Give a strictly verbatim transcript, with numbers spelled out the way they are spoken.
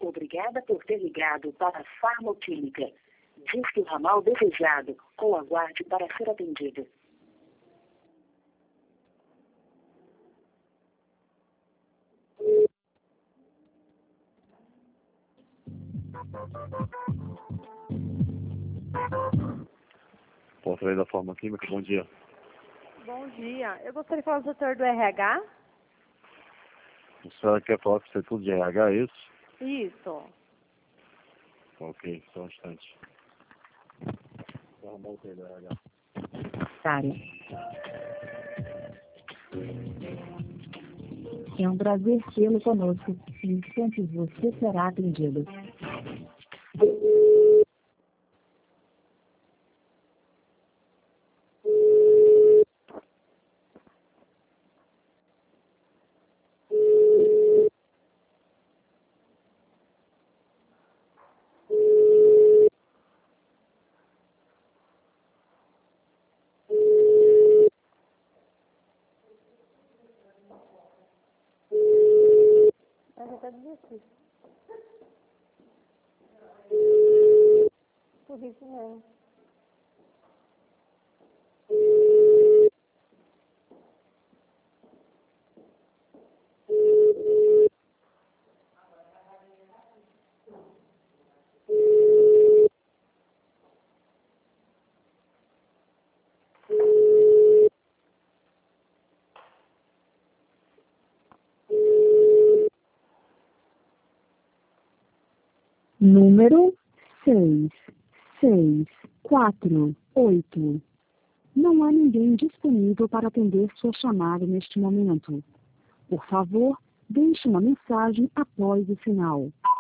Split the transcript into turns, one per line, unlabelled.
Obrigada por ter ligado para a Farmoquímica. Disque o ramal desejado, ou aguarde para ser atendido.
Portaria da Farmoquímica, bom dia.
Bom dia. Eu gostaria de falar do setor do R H.
A senhora quer falar com o setor de R H, é isso?
Isso.
Ok, só um instante. Vou arrumar o setor do R H.
Área. É um prazer tê-lo conosco. Em instantes você será atendido.
Eu já até desisti. Por isso mesmo.
Número seis, seis, quatro, oito. Não há ninguém disponível para atender sua chamada neste momento. Por favor, deixe uma mensagem após o sinal.